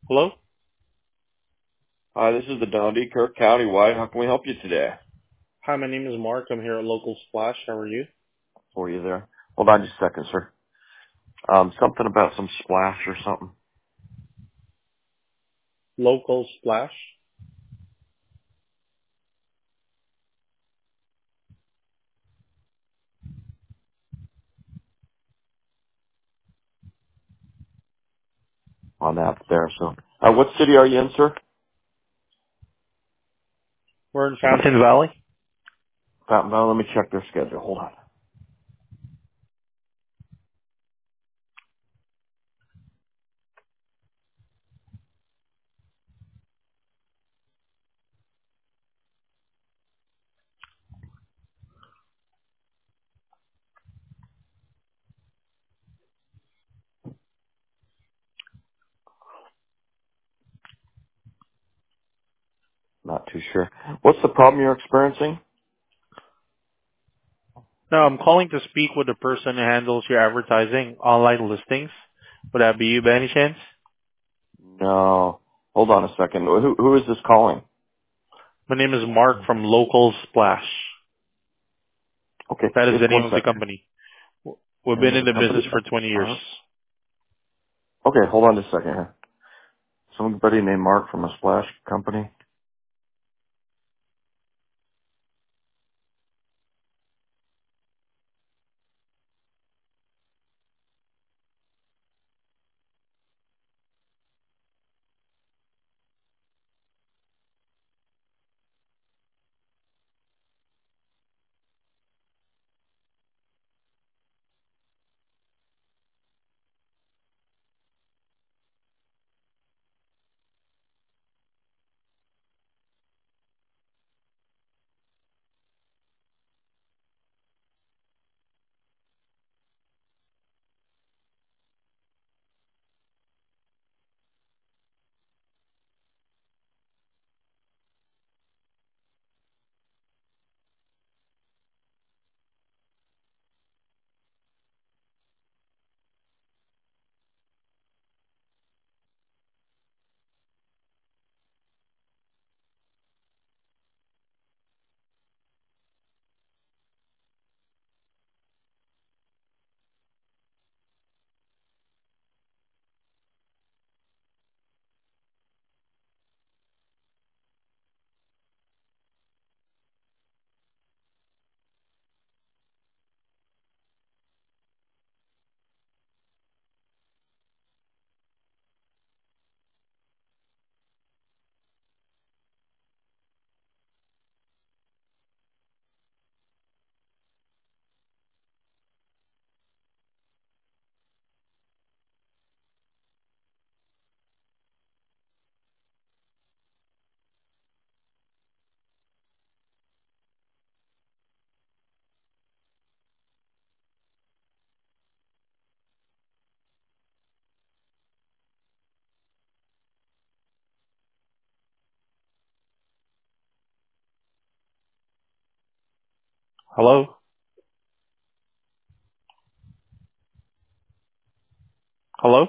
Hello? Hi, this is the Dundee Kirk County Wide. How can we help you today? Hi, my name is Mark. I'm here at Local Splash. How are you? For you there. Hold on just a second, sir. Something about some splash or something. Local Splash? On that there. So, what city are you in, sir? We're in Fountain Valley. Fountain Valley. Let me check their schedule. Hold on. Not too sure. What's the problem you're experiencing? No, I'm calling to speak with the person who handles your advertising online listings. Would that be you by any chance? No. Hold on a second. Who is this calling? My name is Mark from Local Splash. Okay, That is the just one name of the second. company. We've Name been of in the the business company? for 20 years. Uh-huh. Okay, hold on just a second here. Somebody named Mark from a splash company. Hello? Hello?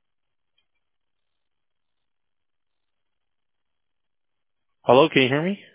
Hello, can you hear me?